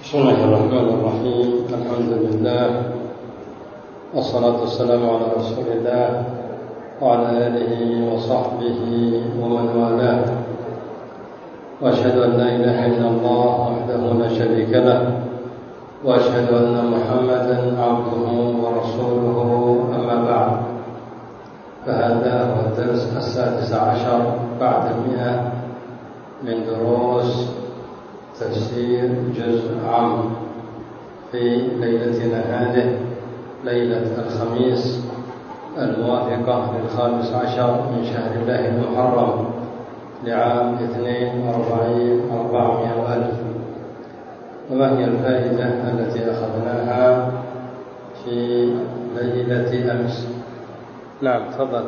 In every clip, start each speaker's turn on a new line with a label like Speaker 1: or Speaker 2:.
Speaker 1: بسم الله الرحمن الرحيم. الحمد لله والصلاة والسلام على رسول الله وعلى آله وصحبه ومن والاه، وأشهد أن لا إله إلا الله وحده لا شريك له، وأشهد أن محمدا عبده ورسوله. أما بعد، فهذا هو الدرس 16 بعد 100 من دروس تفسير جزء عام في ليلتنا هذه، ليلة الخميس الموافقة لل15 من شهر الله المحرم لعام 42,400,000. وما هي الفائدة التي أخذناها في ليلة أمس؟ نعم، تفضل.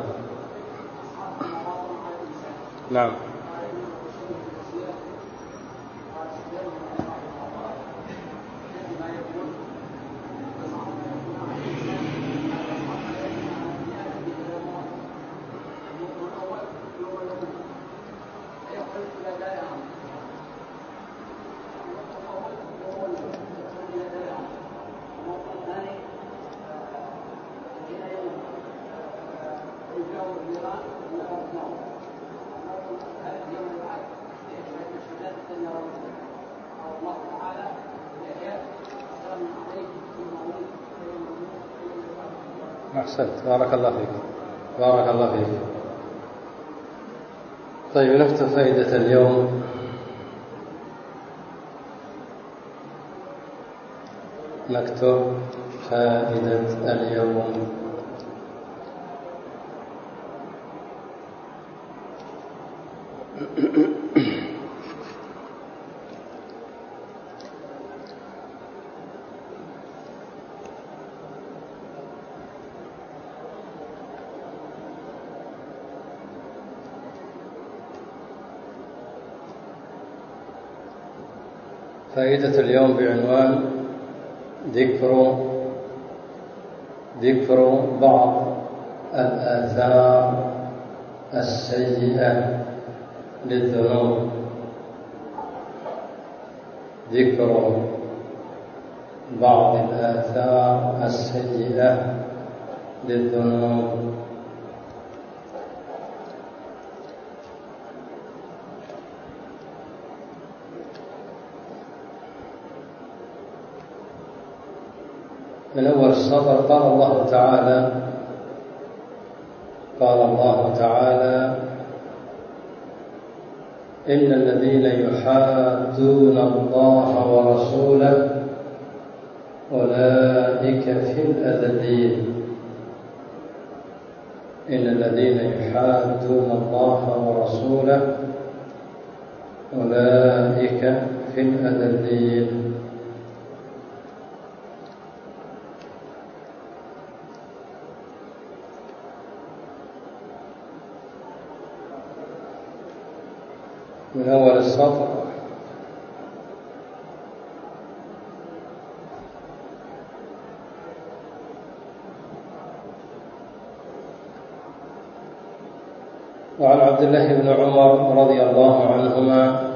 Speaker 1: نعم. أحسنت، بارك الله فيك، بارك الله فيك. طيب، نكتب فائدة اليوم. نكتب فائدة اليوم. فائدة اليوم بعنوان ذكر بعض الآثار السيئة للذنوب. ذكر بعض الآثار السيئة للذنوب. من أول السطر قال الله تعالى: إن الذين يحادون الله ورسوله أولئك في الأذلين. إن الذين يحادون الله ورسوله أولئك في الأذلين. من أول السطر: وعن عبد الله بن عمر رضي الله عنهما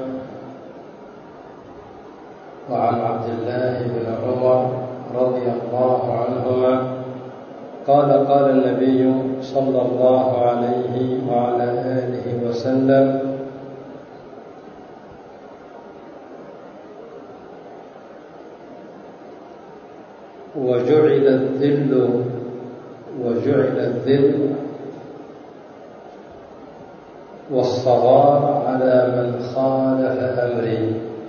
Speaker 1: قال النبي صلى الله عليه وعلى آله وسلم: وجعل الذل والصغار على من خالف أمري.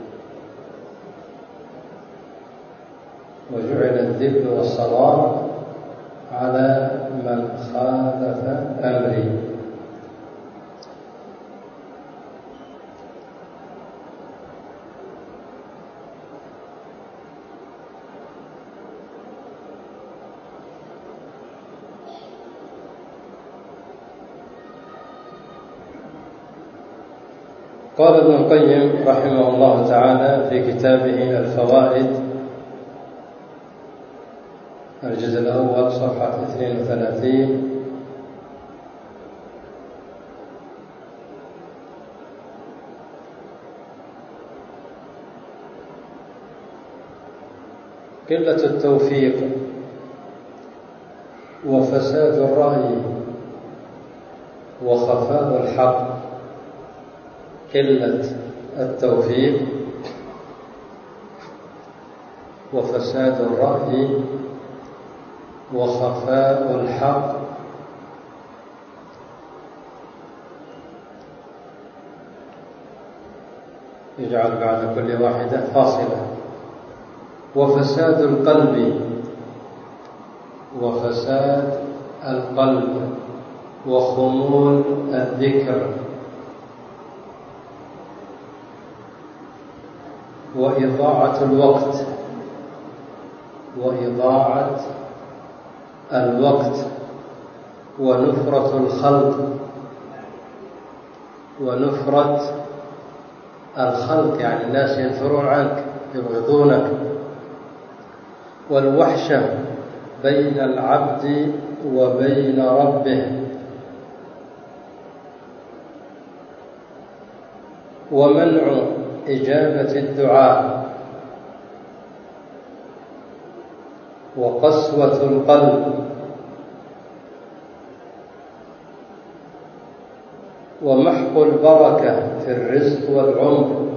Speaker 1: وجعل الذل والصغار على من خالف أمري. قال ابن القيم رحمه الله تعالى في كتابه الفوائد الجزء الأول صفحة 32: قلة التوفيق وفساد الرأي وخفاء الحق. قلة التوفيق وفساد الرأي وخفاء الحق. يجعل بعد كل واحدة فاصلة. وفساد القلب وفساد القلب وخمول الذكر وإضاعة الوقت ونفرة الخلق يعني الناس ينفرون عنك يبغضونك. والوحشة بين العبد وبين ربه. ومنع إجابة الدعاء وقسوة القلب ومحق البركة في الرزق والعمر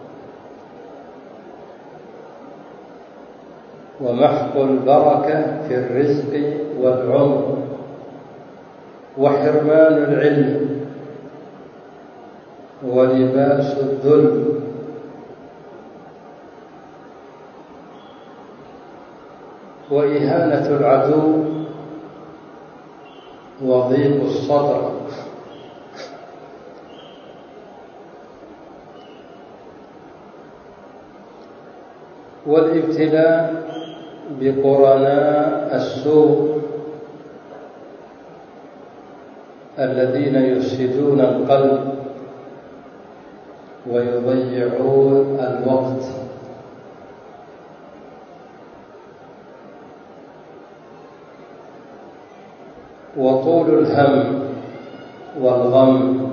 Speaker 1: وحرمان العلم ولباس الذل وإهانة العدو وضيق الصدر والابتلاء بقرناء السوء الذين يفسدون القلب ويضيعون الوقت. وطول الهم والغم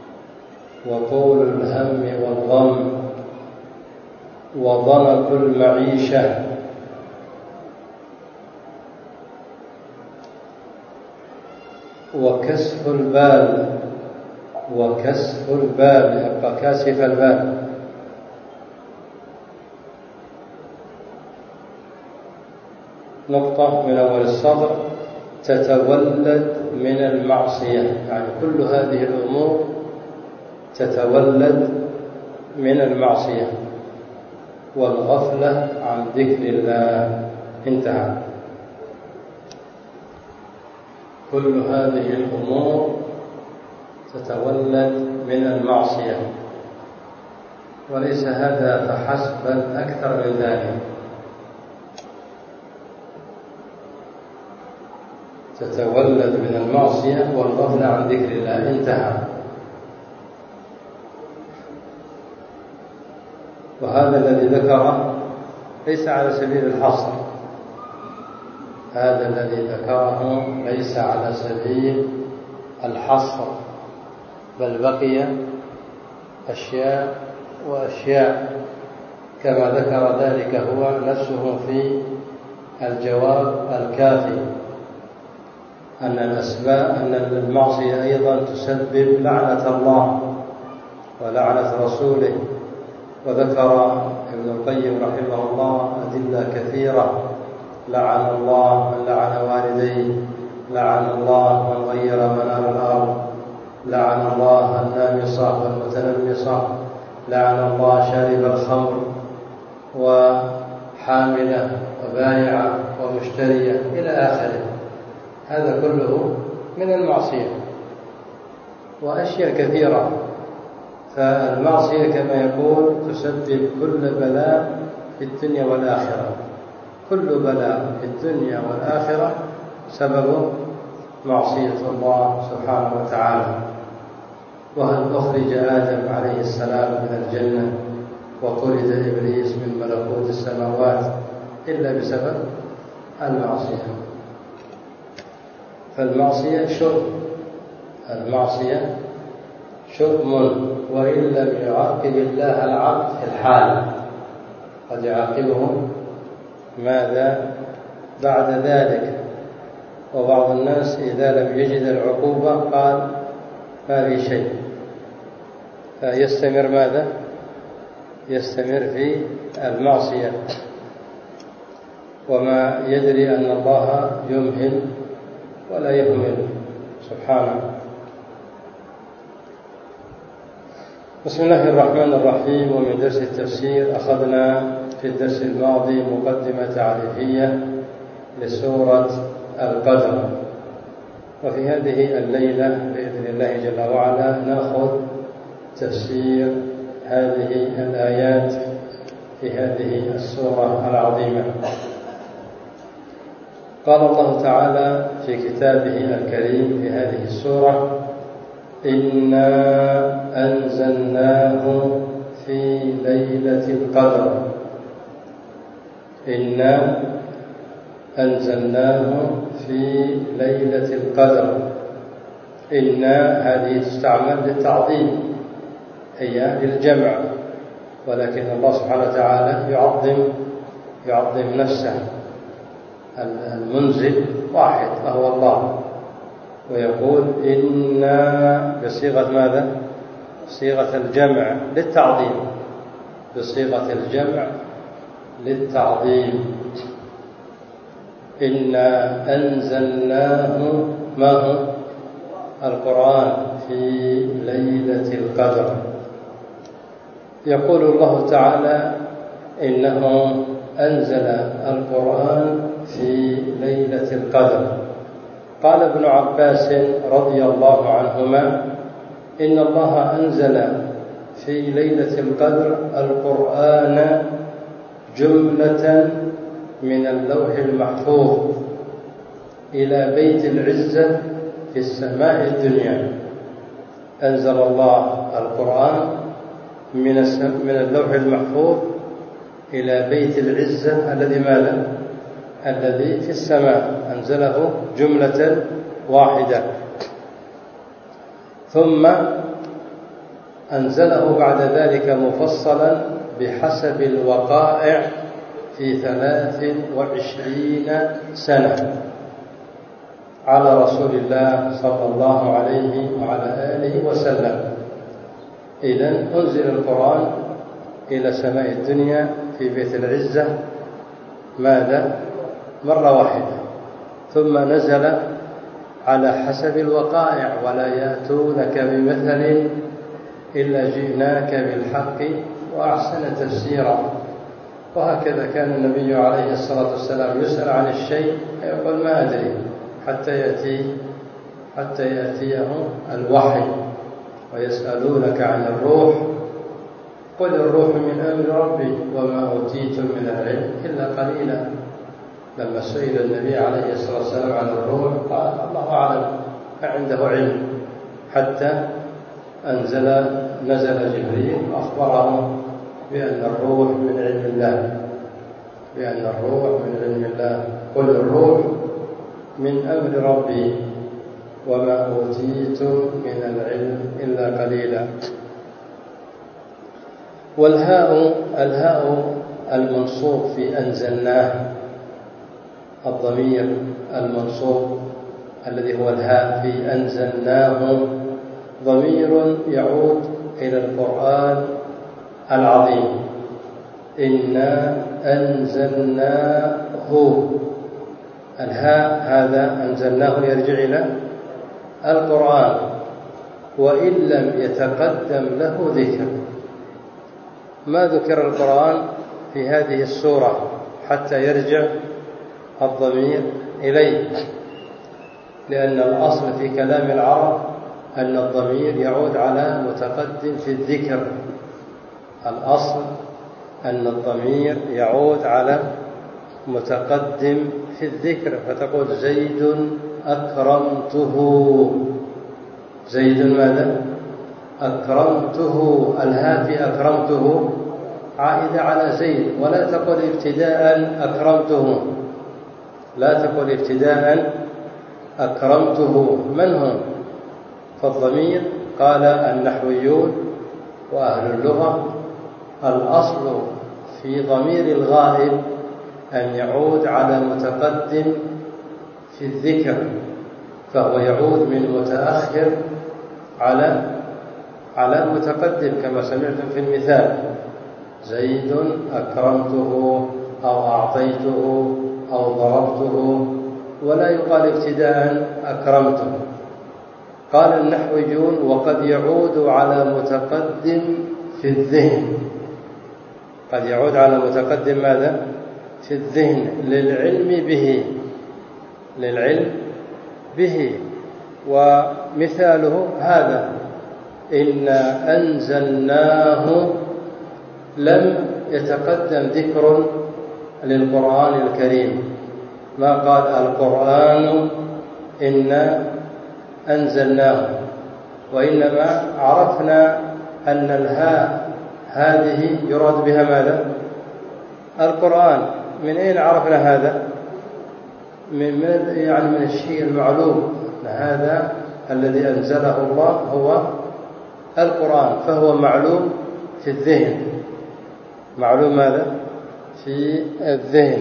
Speaker 1: وضنك المعيشة وكسف البال يبقى كاسف البال. نقطة من أول السطر: تتولد من المعصية، يعني كل هذه الأمور تتولد من المعصية والغفلة عن ذكر الله. انتهى. كل هذه الأمور تتولد من المعصية، وليس هذا فحسب بل أكثر من ذلك. تتولد من المعصية والغفلة عن ذكر الله. انتهى. وهذا الذي ذكره ليس على سبيل الحصر، هذا الذي ذكره ليس على سبيل الحصر، بل بقي أشياء وأشياء كما ذكر ذلك هو نفسه في الجواب الكافي، أن المعصية أيضا تسبب لعنة الله ولعنة رسوله. وذكر ابن القيم رحمه الله أدلة كثيرة: لعن الله من لعن والديه، لعن الله من غير منار الأرض، لعن الله النامصة والمتنمصة، لعن الله شارب الخمر وحاملة وبائعة ومشترية إلى آخره. هذا كله من المعصية وأشياء كثيرة. فالمعصية كما يقول تسبب كل بلاء في الدنيا والآخرة. كل بلاء في الدنيا والآخرة سبب معصية الله سبحانه وتعالى. وهل أخرج آدم عليه السلام من الجنة وطرد إبليس من ملكوت السماوات إلا بسبب المعصية. فالمعصية شؤم، وإن لم يعاقب الله العبد في الحال قد يعاقبه ماذا بعد ذلك. وبعض الناس إذا لم يجد العقوبة قال ما في شيء، فيستمر ماذا؟ يستمر في المعصية وما يدري أن الله يمهل ولا يهمل سبحانه. بسم الله الرحمن الرحيم. ومن درس التفسير أخذنا في الدرس الماضي مقدمة تعريفية لسورة القدر، وفي هذه الليلة بإذن الله جل وعلا نأخذ تفسير هذه الآيات في هذه السورة العظيمة. قال الله تعالى في كتابه الكريم في هذه السورة: إنا أنزلناه في ليلة القدر. إنا أنزلناه في ليلة القدر. إنا هذه تستعمل للتعظيم، هي للجمع، ولكن الله سبحانه وتعالى يعظم نفسه. المنزل واحد وهو الله، ويقول إنا بصيغة ماذا؟ صيغة الجمع للتعظيم، بصيغة الجمع للتعظيم. إنا أنزلناه، ما هو؟ القرآن، في ليلة القدر. يقول الله تعالى إنه أنزل القرآن في ليلة القدر. قال ابن عباس رضي الله عنهما: إن الله أنزل في ليلة القدر القرآن جملة من اللوح المحفوظ إلى بيت العزة في السماء الدنيا. أنزل الله القرآن من اللوح المحفوظ إلى بيت العزة الذي ماذا؟ الذي في السماء، أنزله جملة واحدة، ثم أنزله بعد ذلك مفصلا بحسب الوقائع في 23 سنة على رسول الله صلى الله عليه وعلى آله وسلم. إذن أنزل القرآن إلى سماء الدنيا في بيت العزة ماذا؟ مرة واحدة، ثم نزل على حسب الوقائع: ولا يأتونك بمثل إلا جئناك بالحق وأحسن تفسيرا. وهكذا كان النبي عليه الصلاة والسلام يسأل عن الشيء فيقول ما أدري حتى يأتيه الوحي. ويسألونك عن الروح قل الروح من أمر ربي وما أوتيتم من العلم إلا قليلا. لما سئل النبي عليه الصلاة والسلام عن الروح قال الله أعلم، ما عنده علم، حتى نزل جبريل وأخبره بأن الروح من علم الله، قل الروح من أمر ربي وما أوتيتم من العلم إلا قليلا. الهاء المنصوب في أنزلناه، الضمير المنصوب الذي هو الهاء في أنزلناه ضمير يعود إلى القرآن العظيم. إنا أنزلناه، الهاء هذا أنزلناه يرجع إلى القرآن، وإن لم يتقدم له ذكر. ما ذكر القرآن في هذه السورة حتى يرجع الضمير إليه، لأن الأصل في كلام العرب أن الضمير يعود على متقدم في الذكر. الأصل أن الضمير يعود على متقدم في الذكر، فتقول زيد أكرمته. زيد ماذا؟ أكرمته. الهاء في أكرمته عائدة على زيد، ولا تقل ابتداء أكرمته، لا تقل ابتداء أكرمته. من هم؟ فالضمير قال النحويون وأهل اللغة الأصل في ضمير الغائب أن يعود على متقدم في الذكر، فهو يعود من متأخر على متقدم كما سمعتم في المثال: زيد أكرمته أو أعطيته أو ضربته، ولا يقال ابتداء أكرمته. قال النحويون: وقد يعود على متقدم في الذهن، قد يعود على متقدم ماذا؟ في الذهن، للعلم به. ومثاله هذا: إنا أنزلناه، لم يتقدم ذكر للقرآن الكريم، ما قال القرآن إنا أنزلناه، وإنما عرفنا أن الهاء هذه يراد بها ماذا؟ القرآن. من أين عرفنا هذا؟ من الشيء المعلوم، هذا الذي أنزله الله هو القرآن، فهو معلوم في الذهن. معلوم ماذا؟ في الذهن.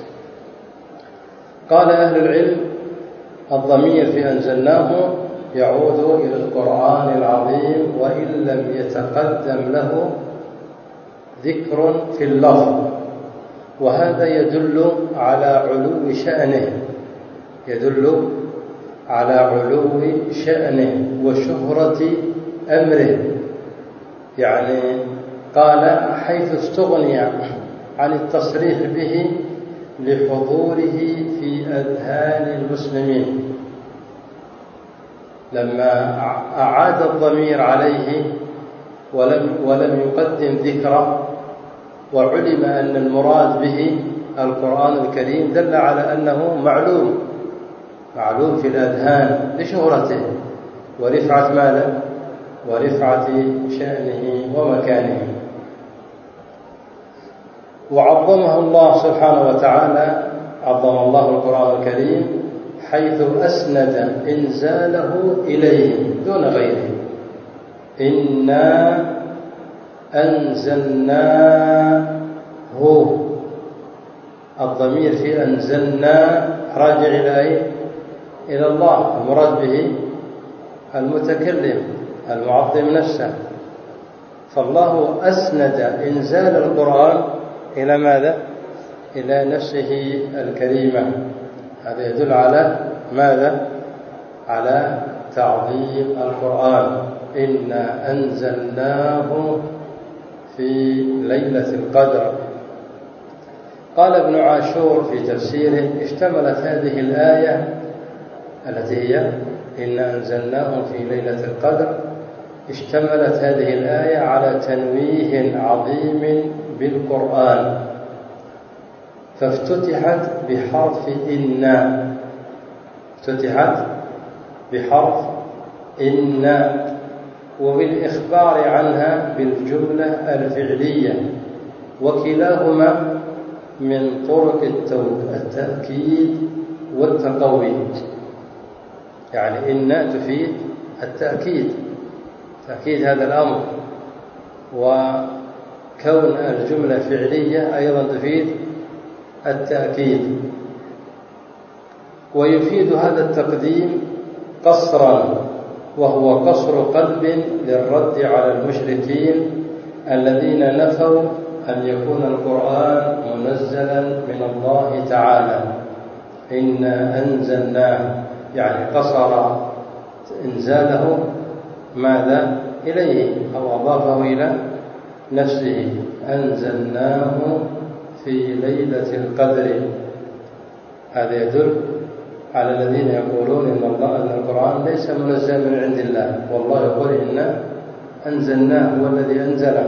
Speaker 1: قال أهل العلم: الضمير في أنزلناه يعود إلى القرآن العظيم وإن لم يتقدم له ذكر في اللفظ، وهذا يدل على علو شأنه، يدل على علو شأنه وشهرة أمره. يعني قال حيث استغني عن التصريح به لحضوره في أذهان المسلمين، لما أعاد الضمير عليه ولم يقدم ذكره وعلم أن المراد به القرآن الكريم، دل على أنه معلوم في الأذهان لشهرته ورفعة ماذا؟ ورفعة شأنه ومكانه. وعظمه الله سبحانه وتعالى، عظم الله القرآن الكريم حيث أسند إنزاله إليه دون غيره. إنا أنزلناه، الضمير في أنزلنا راجع إلى الله، المراد به المتكلم المعظم نفسه. فالله أسند إنزال القرآن إلى ماذا؟ إلى نفسه الكريمة. هذا يدل على ماذا؟ على تعظيم القرآن. إنا أنزلناه في ليلة القدر. قال ابن عاشور في تفسيره: اشتملت هذه الآية التي هي إنا أنزلناه في ليلة القدر، اشتملت هذه الآية على تنويه عظيم بالقرآن، فافتتحت بحرف إنا، افتتحت بحرف إنا، وبالإخبار عنها بالجملة الفعلية، وكلاهما من طرق التأكيد والتقوي. يعني إن تفيد التأكيد، تأكيد هذا الأمر، وكون الجملة فعلية أيضا تفيد التأكيد. ويفيد هذا التقديم قصرا، وهو قصر قلب للرد على المشركين الذين نفوا أن يكون القرآن منزلا من الله تعالى. إنا أنزلناه، يعني قصر إنزاله ماذا؟ إليه، أو أضافه إلى نفسه. أنزلناه في ليلة القدر. هذا يدل على الذين يقولون أن القرآن ليس منزلا من عند الله، والله يقول إنا أنزلناه، هو الذي أنزله.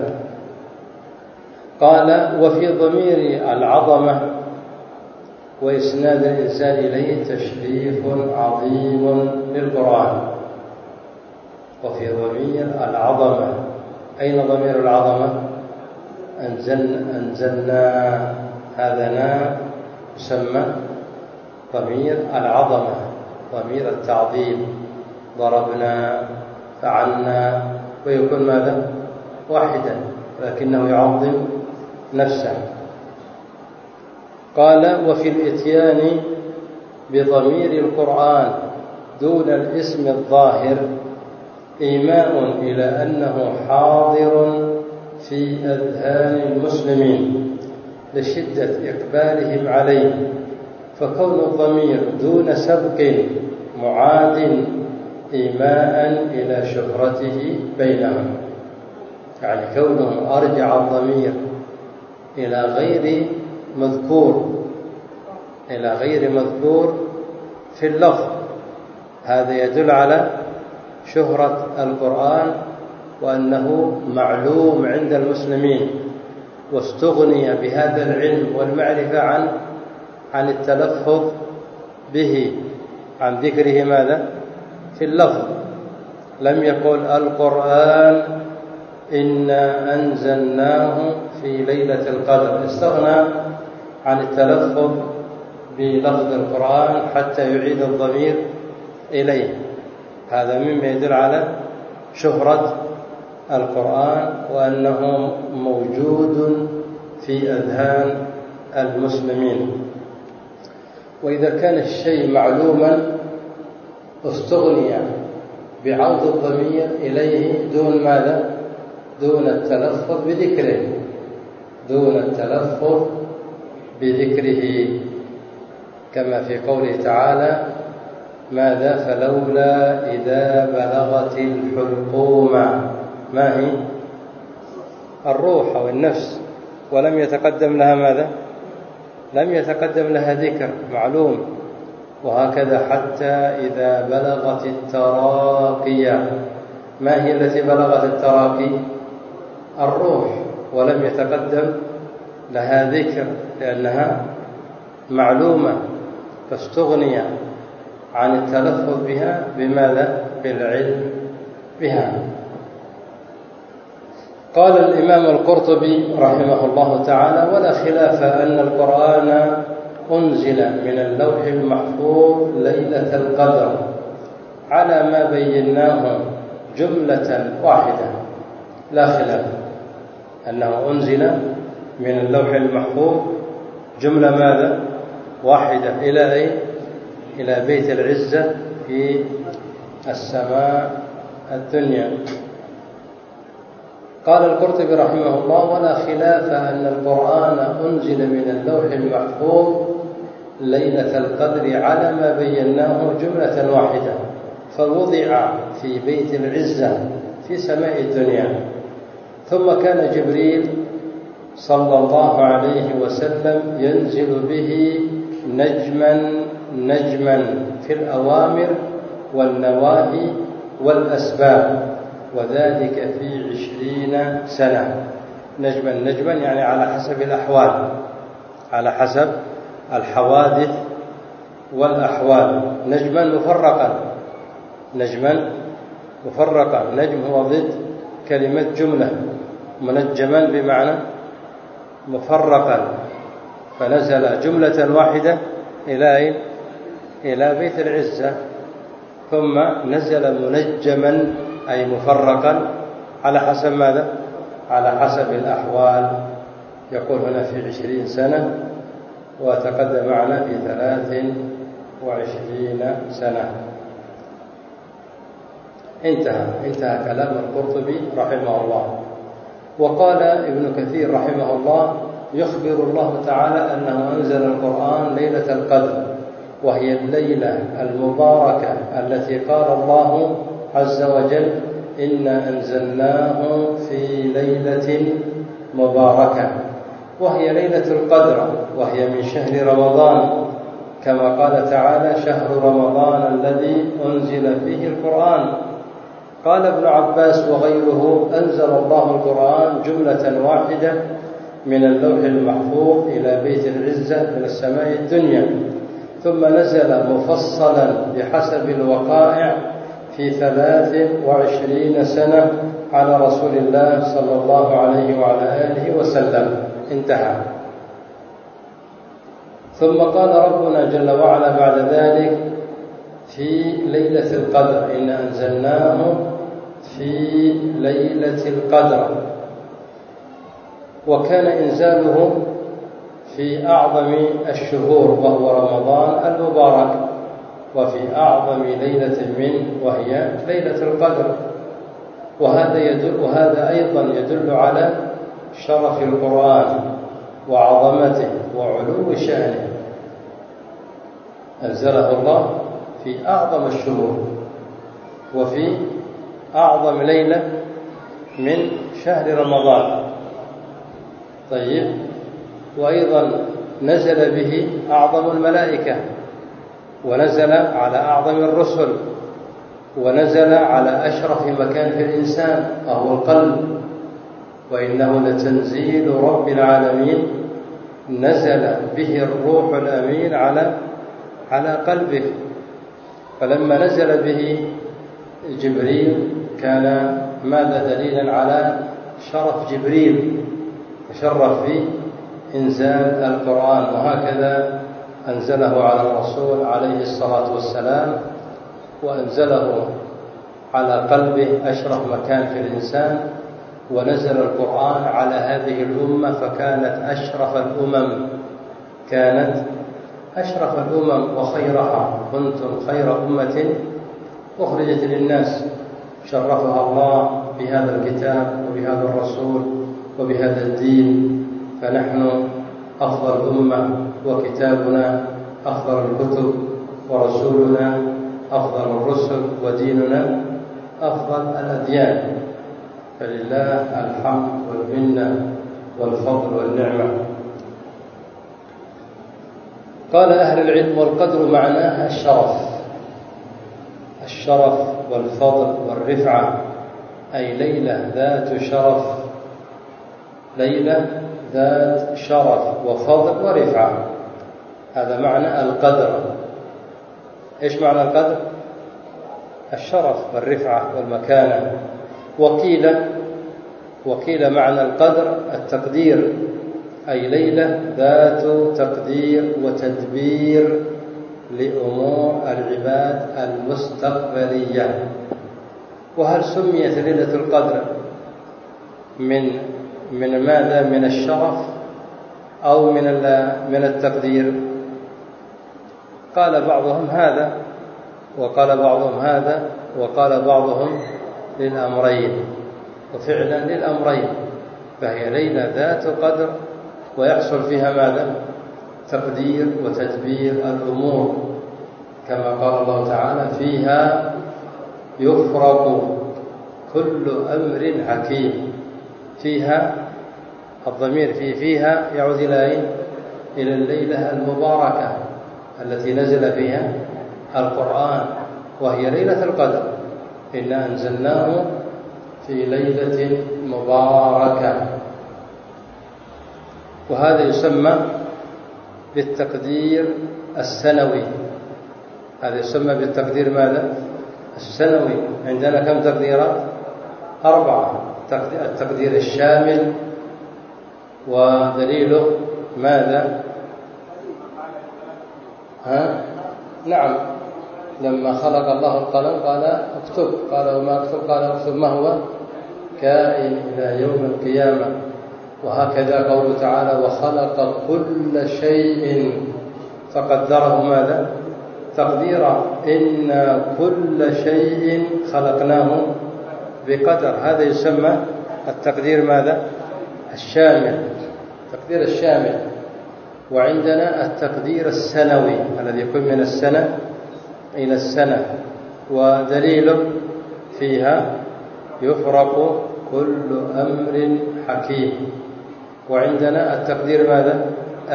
Speaker 1: قال: وفي ضمير العظمة وإسناد الإنسان إليه تشريف عظيم للقرآن. وفي ضمير العظمة، أين ضمير العظمة؟ أنزلنا، هذا نا يسمى ضمير العظمة، ضمير التعظيم. ضربنا، فعلنا، ويكون ماذا؟ واحدا، لكنه يعظم نفسه. قال: وفي الإتيان بضمير القرآن دون الاسم الظاهر إيماء إلى أنه حاضر في أذهان المسلمين لشدة إقبالهم عليه، فكون الضمير دون سبق معاد إيماء إلى شهرته بينهم، يعني كونه أرجع الضمير إلى غير مذكور في اللفظ، هذا يدل على شهرة القرآن وأنه معلوم عند المسلمين، واستغني بهذا العلم والمعرفة عن التلفظ به، عن ذكره ماذا؟ في اللفظ. لم يقل القرآن إنا أنزلناه في ليلة القدر، استغنى عن التلفظ بلفظ القرآن حتى يعيد الضمير إليه. هذا مما يدل على شهرة القرآن وأنه موجود في أذهان المسلمين. وإذا كان الشيء معلوما استغني بعود الضمير إليه دون ماذا؟ دون التلفظ بذكره، كما في قوله تعالى: ماذا؟ فلولا إذا بلغت الحلقوم، ما هي؟ الروح أو النفس، ولم يتقدم لها ماذا؟ لم يتقدم لها ذكر معلوم. وهكذا حتى إذا بلغت التراقي، ما هي التي بلغت التراقي؟ الروح، ولم يتقدم لها ذكر لأنها معلومة، فاستغني عن التلفظ بها بماذا؟ بالعلم بها. قال الإمام القرطبي رحمه الله تعالى: ولا خلاف أن القرآن أنزل من اللوح المحفوظ ليلة القدر على ما بيناه جملة واحدة. لا خلاف أنه أنزل من اللوح المحفوظ جملة ماذا؟ واحدة. إلى أين؟ إلى بيت العزة في السماء الدنيا. قال القرطبي رحمه الله: ولا خلاف أن القرآن أنزل من اللوح المحفوظ ليلة القدر على ما بيناه جملة واحدة، فوضع في بيت العزة في سماء الدنيا، ثم كان جبريل صلى الله عليه وسلم ينزل به نجما في الأوامر والنواهي والأسباب، وذلك في 20 سنة. نجما يعني على حسب الأحوال، على حسب الحوادث والأحوال. نجما مفرقا. نجم هو ضد كلمة جملة، منجما بمعنى مفرقا. فنزل جملة واحدة إلى بيت العزة، ثم نزل منجما أي مفرقا على حسب ماذا؟ على حسب الأحوال. يقول هنا في 20 سنة، وتقدم معنا في 23 سنة. انتهى كلام القرطبي رحمه الله. وقال ابن كثير رحمه الله: يخبر الله تعالى أنه أنزل القرآن ليلة القدر، وهي الليلة المباركة التي قال الله عز وجل: إنا أنزلناه في ليلة مباركة، وهي ليلة القدر، وهي من شهر رمضان، كما قال تعالى: شهر رمضان الذي أنزل فيه القرآن. قال ابن عباس وغيره: أنزل الله القرآن جملة واحدة من اللوح المحفوظ إلى بيت العزة من السماء الدنيا، ثم نزل مفصلا بحسب الوقائع في 23 سنة على رسول الله صلى الله عليه وعلى آله وسلم. انتهى. ثم قال ربنا جل وعلا بعد ذلك: في ليلة القدر، إن أنزلناه في ليلة القدر. وكان إنزاله في أعظم الشهور وهو رمضان المبارك، وفي أعظم ليلة منه وهي ليلة القدر. وهذا أيضا يدل على شرف القرآن وعظمته وعلو شأنه. أنزله الله في أعظم الشهور وفي أعظم ليلة من شهر رمضان. طيب، وأيضا نزل به أعظم الملائكة، ونزل على أعظم الرسل، ونزل على أشرف مكان في الإنسان وهو القلب. وإنه لتنزيل رب العالمين نزل به الروح الأمين على قلبك. فلما نزل به جبريل كان ماذا دليلا على شرف جبريل، تشرف في إنزال القرآن. وهكذا أنزله على الرسول عليه الصلاة والسلام، وأنزله على قلبه أشرف مكان في الإنسان، ونزل القرآن على هذه الأمة فكانت أشرف الأمم وخيرها. كنتم خير أمة أخرجت للناس، شرفها الله بهذا الكتاب وبهذا الرسول وبهذا الدين. فنحن أفضل أمة، وكتابنا أفضل الكتب، ورسولنا أفضل الرسل، وديننا أفضل الأديان. فلله الحمد والمنة والفضل والنعمة. قال أهل العلم: والقدر معناها الشرف والفضل والرفعة، أي ليلة ذات شرف وفضل ورفعة. هذا معنى القدر. إيش معنى القدر؟ الشرف والرفعة والمكانة. وقيل معنى القدر التقدير، أي ليلة ذات تقدير وتدبير لأمور العباد المستقبلية. وهل سميت ليلة القدر من ماذا؟ من الشرف أو من التقدير؟ قال بعضهم هذا، وقال بعضهم هذا، وقال بعضهم للأمرين. وفعلا للأمرين، فهي ليلة ذات قدر ويحصل فيها ماذا؟ تقدير وتدبير الأمور، كما قال الله تعالى: فيها يفرق كل أمر حكيم. فيها، الضمير فيها يعود إلى الليلة المباركة التي نزل فيها القرآن، وهي ليلة القدر. إنا أنزلناه في ليلة مباركة. وهذا يسمى بالتقدير السنوي. هذا يسمى بالتقدير ماذا؟ السنوي. عندنا كم تقديرات؟ 4. التقدير الشامل، ودليله ماذا؟ نعم، لما خلق الله القلم قال اكتب، قال وما اكتب؟ قال اكتب ما هو كائن إلى يوم القيامة. وهكذا قوله تعالى: وخلق كل شيء فقدره ماذا؟ تقديرا. إنا كل شيء خلقناه بقدر. هذا يسمى التقدير ماذا؟ الشامل، التقدير الشامل. وعندنا التقدير السنوي الذي يكون من السنة إلى السنة، ودليله فيها يفرق كل أمر حكيم. وعندنا التقدير ماذا؟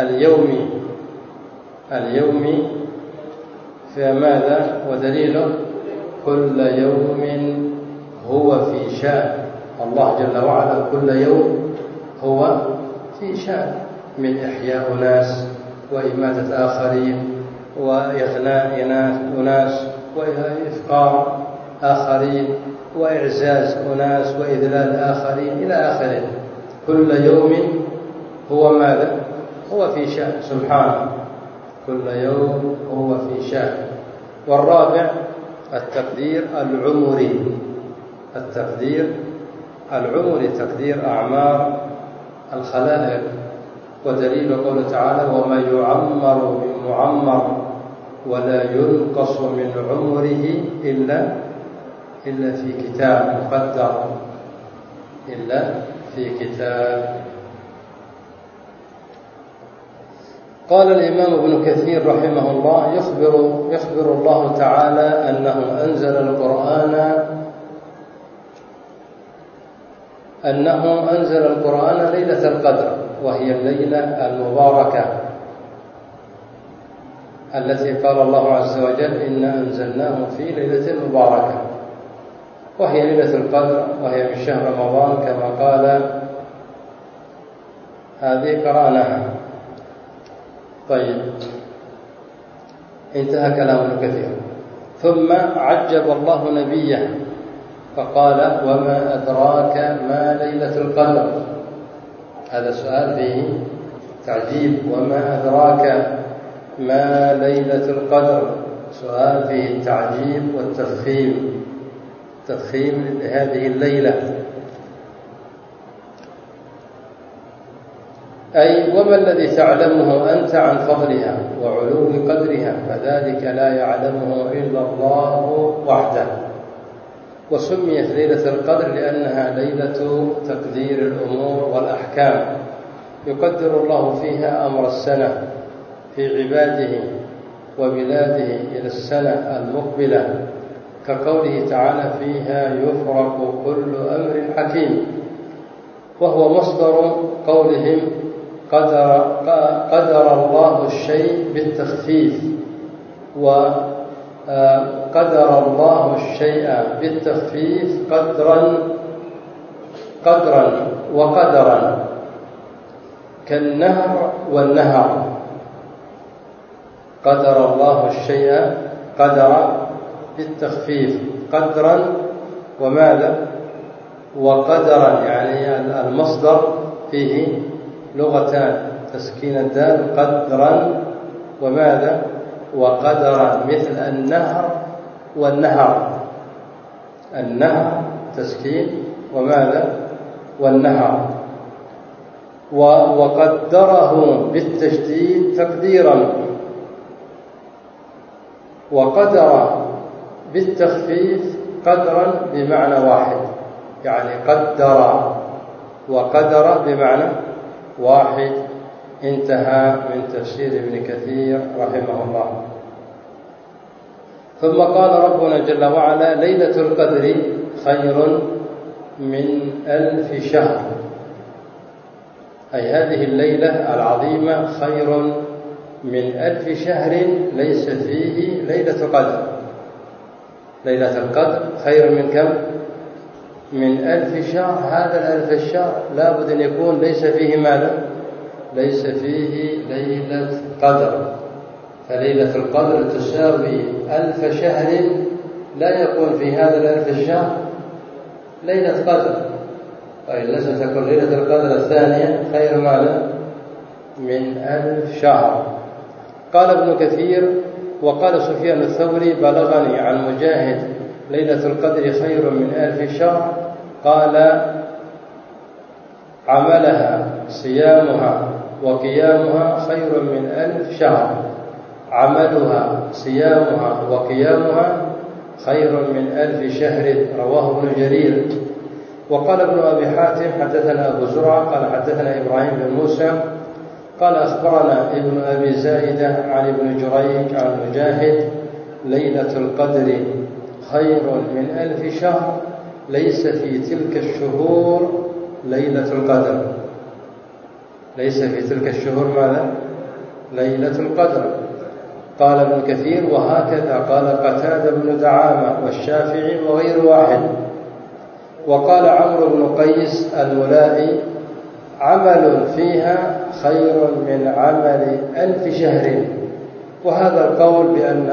Speaker 1: اليومي في ماذا؟ ودليله كل يوم هو في شأن. الله جل وعلا كل يوم هو في شأن، من إحياء ناس وإماتة آخرين وإغناء أناس وإفقار آخرين وإعزاز أناس وإذلال آخرين إلى آخره. كل يوم هو ماذا؟ هو في شأن سبحانه. كل يوم هو في شأن. والرابع التقدير العمري. التقدير العمري تقدير أعمار الخلائق ودليل قوله تعالى وما يعمر من معمر ولا ينقص من عمره إلا في كتاب مقدر، إلا في كتاب. قال الإمام ابن كثير رحمه الله يخبر الله تعالى أنه أنزل القرآن ليلة القدر، وهي الليلة المباركة التي قال الله عز وجل إنا أنزلناه في ليلة مباركة، وهي ليلة القدر، وهي من شهر رمضان كما قال. هذه قرأناها. طيب، انتهى كلام ابن كثير. ثم عجب الله نبيه فقال وما أدراك ما ليلة القدر. هذا سؤال فيه تعجيب. وما أدراك ما ليلة القدر، سؤال فيه التعجيب والتفخيم، تفخيم لهذه الليلة. أي وما الذي تعلمه أنت عن فضلها وعلو قدرها، فذلك لا يعلمه إلا الله وحده. وسميت ليلة القدر لأنها ليلة تقدير الأمور والأحكام، يقدر الله فيها أمر السنة في عباده وبلاده إلى السنة المقبلة، كقوله تعالى فيها يفرق كل أمر حكيم، وهو مصدر قولهم قدر الله الشيء بالتخفيف، وقدر الله الشيء بالتخفيف قدرا وقدرا، كالنهر والنهر. قدر الله الشيء قدر بالتخفيف قدرا وماذا وقدرا، يعني المصدر فيه لغتان، تسكين الدال قدرا وماذا وقدرا، مثل النهر والنهر. النهر تسكين وماذا والنهر. وقدره بالتشديد تقديرا، وقدر بالتخفيف قدرا بمعنى واحد، يعني قدر وقدر بمعنى واحد. انتهى من تفسير ابن كثير رحمه الله. ثم قال ربنا جل وعلا ليلة القدر خير من 1000 شهر، أي هذه الليلة العظيمة خير من 1000 شهر ليس فيه ليلة قدر. ليلة القدر خير من كم؟ من 1000 شهر. هذا 1000 الشهر لا بد أن يكون ليس فيه ماذا؟ ليس فيه ليلة قدر. فليلة القدر تساوي 1000 شهر لا يكون في هذا 1000 الشهر ليلة قدر، وإلا ستكون ليلة القدر الثانية خير ماذا؟ من 1000 شهر. قال ابن كثير وقال سفيان الثوري بلغني عن مجاهد ليلة القدر خير من 1000 شهر، قال عملها صيامها وقيامها خير من 1000 شهر. عملها صيامها وقيامها خير من 1000 شهر، رواه ابن جرير. وقال ابن أبي حاتم حدثنا أبو زرعة قال حدثنا إبراهيم بن موسى قال أخبرنا ابن أبي زائدة عن ابن جريج عن مجاهد ليلة القدر خير من 1000 شهر ليس في تلك الشهور ليلة القدر. ليس في تلك الشهور ماذا؟ ليلة القدر. قال ابن كثير وهكذا قال قتادة بن دعامة والشافعي وغير واحد. وقال عمرو بن قيس الملائي عمل فيها خير من عمل 1000 شهر. وهذا القول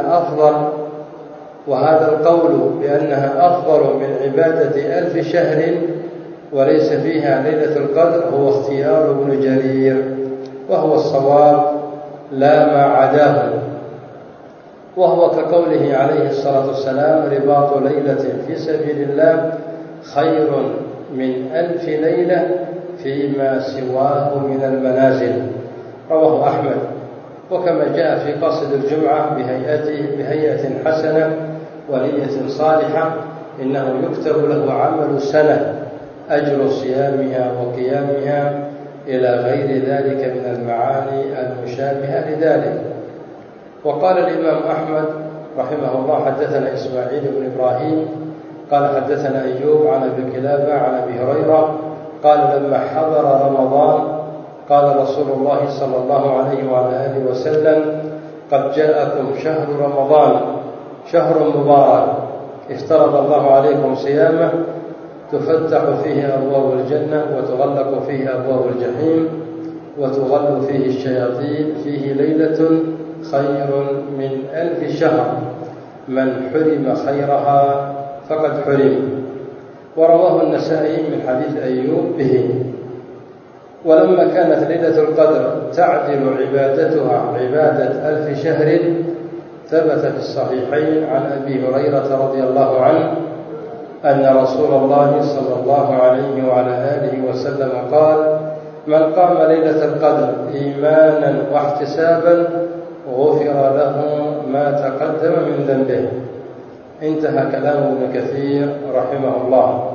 Speaker 1: بأنها أفضل من عبادة 1000 شهر وليس فيها ليلة القدر هو اختيار ابن جرير، وهو الصواب لا ما عداه. وهو كقوله عليه الصلاة والسلام رباط ليلة في سبيل الله خير من 1000 ليلة فيما سواه من المنازل. رواه أحمد. وكما جاء في قصد الجمعة بهيئة حسنة ونية صالحة إنه يكتب له عمل سنة أجر صيامها وقيامها إلى غير ذلك من المعاني المشابهة لذلك. وقال الإمام أحمد رحمه الله حدثنا إسماعيل بن إبراهيم قال حدثنا أيوب عن أبي كلابة عن أبي هريرة قال لما حضر رمضان قال رسول الله صلى الله عليه وعلى آله وسلم قد جاءكم شهر رمضان شهر مبارك افترض الله عليكم صيامه تفتح فيه أبواب الجنة وتغلق فيه أبواب الجحيم وتغل فيه الشياطين فيه ليلة خير من 1000 شهر من حرم خيرها فقد حرم. ورواه النسائي من حديث أيوب به. ولما كانت ليلة القدر تعدل عبادتها عبادة 1000 شهر ثبت في الصحيحين عن أبي هريرة رضي الله عنه أن رسول الله صلى الله عليه وعلى آله وسلم قال من قام ليلة القدر إيمانا واحتسابا غفر له ما تقدم من ذنبه. انتهى كلام ابن كثير رحمه الله.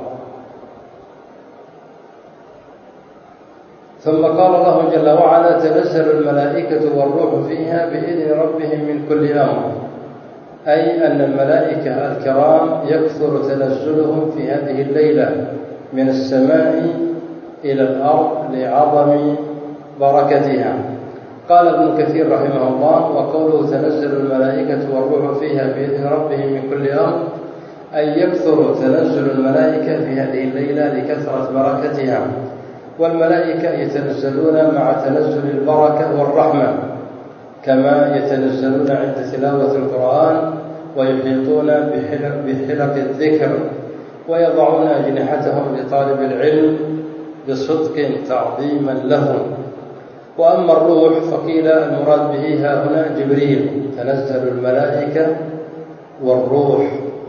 Speaker 1: ثم قال الله جل وعلا تنزل الملائكة والروح فيها بإذن ربهم من كل أمر، أي أن الملائكة الكرام يكثر تنزلهم في هذه الليلة من السماء إلى الأرض لعظم بركتها. قال ابن كثير رحمه الله وقوله تنزل الملائكة والروح فيها بإذن ربهم من كل أمر أي يكثر تنزل الملائكة في هذه الليلة لكثرة بركتها. والملائكة يتنزلون مع تنزل البركة والرحمة كما يتنزلون عند تلاوة القرآن ويحيطون بحلق الذكر ويضعون أجنحتهم لطالب العلم بصدق تعظيما لهم. وأما الروح فقيل المراد به ها هنا جبريل تنزل الملائكة والروح،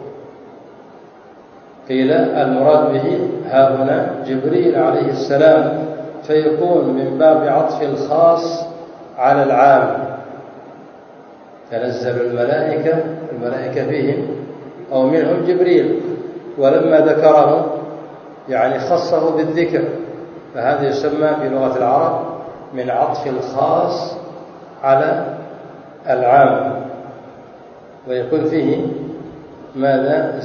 Speaker 1: قيل المراد به ها هنا جبريل عليه السلام فيكون من باب عطف الخاص على العام. تنزل الملائكة فيهم أو منهم جبريل، ولما ذكره يعني خصه بالذكر، فهذا يسمى في لغة العرب من عطف الخاص على العام، ويكون فيه ماذا؟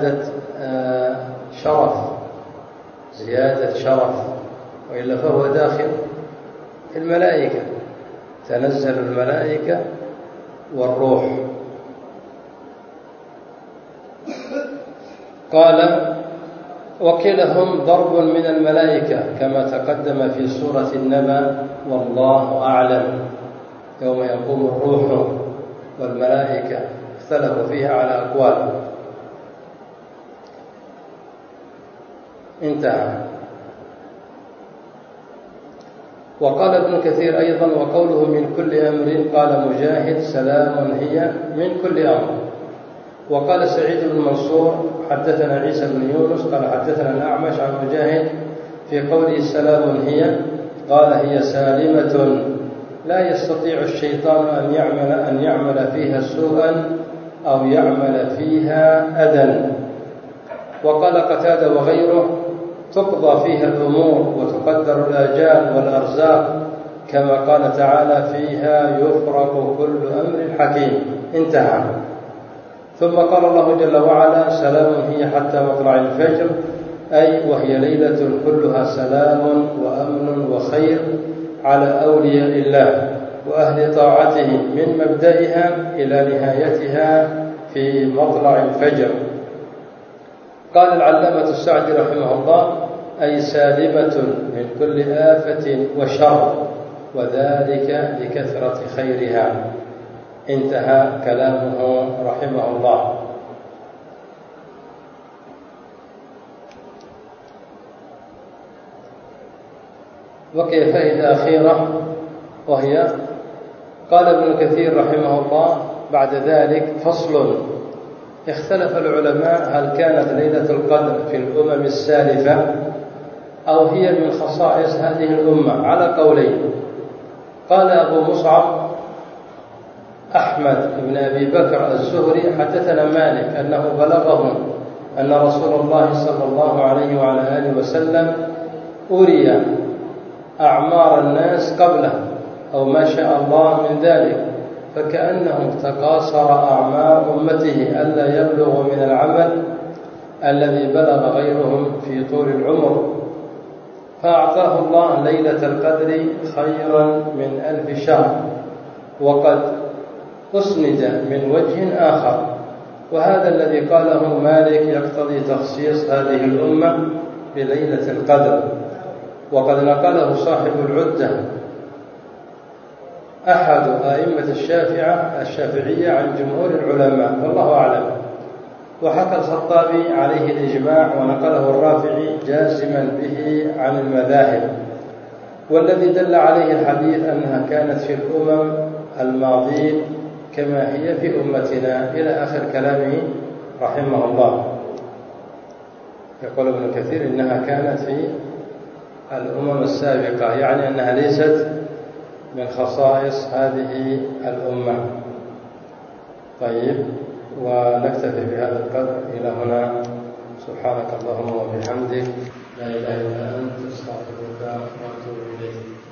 Speaker 1: زيادة شرف، وإلا فهو داخل في الملائكة. تنزل الملائكة والروح. قال وكلهم ضرب من الملائكة كما تقدم في سورة النبأ والله أعلم يوم يقوم الروح والملائكة اختلفوا فيها على أقوال. انتهى. وقال ابن كثير أيضا وقوله من كل أمر قال مجاهد سلام هي من كل أمر. وقال سعيد بن منصور حدثنا عيسى بن يونس قال حدثنا الأعمش عن مجاهد في قوله سلام هي قال هي سالمة لا يستطيع الشيطان أن يعمل فيها سوءا أو يعمل فيها أذى. وقال قتادة وغيره تقضى فيها الأمور وتقدر الآجال والأرزاق كما قال تعالى فيها يفرق كل أمر حكيم. انتهى. ثم قال الله جل وعلا سلام هي حتى مطلع الفجر، أي وهي ليلة كلها سلام وأمن وخير على أولياء الله وأهل طاعته من مبدئها إلى نهايتها في مطلع الفجر. قال العلامة السعدي رحمه الله أي سالمة من كل آفة وشر وذلك لكثرة خيرها. انتهى كلامه رحمه الله. وكيف فائدة أخيرة وهي قال ابن كثير رحمه الله بعد ذلك فصل اختلف العلماء هل كانت ليلة القدر في الأمم السالفة أو هي من خصائص هذه الأمة على قولين. قال أبو مصعب أحمد بن أبي بكر الزهري حدثنا مالك أنه بلغه أن رسول الله صلى الله عليه وعلى آله وسلم أري أعمار الناس قبله أو ما شاء الله من ذلك، فكأنه تقاصر أعمار أمته ألا يبلغ من العمل الذي بلغ غيرهم في طول العمر، فأعطاه الله ليلة القدر خيرا من 1000 شهر، وقد أسند من وجه آخر، وهذا الذي قاله مالك يقتضي تخصيص هذه الأمة بليلة القدر، وقد نقله صاحب العدة أحد أئمة الشافعية عن جمهور العلماء والله أعلم، وحكى الخطابي عليه الإجماع ونقله الرافعي جازما به عن المذاهب، والذي دل عليه الحديث أنها كانت في الأمم الماضين كما هي في أمتنا إلى آخر كلامه رحمه الله. يقول ابن كثير إنها كانت في الأمم السابقة، يعني أنها ليست من خصائص هذه الأمة. طيب، ونكتفي بهذا القدر إلى هنا. سبحانك اللهم وبحمدك، لا إله إلا أنت، أستغفرك وأتوب إليك.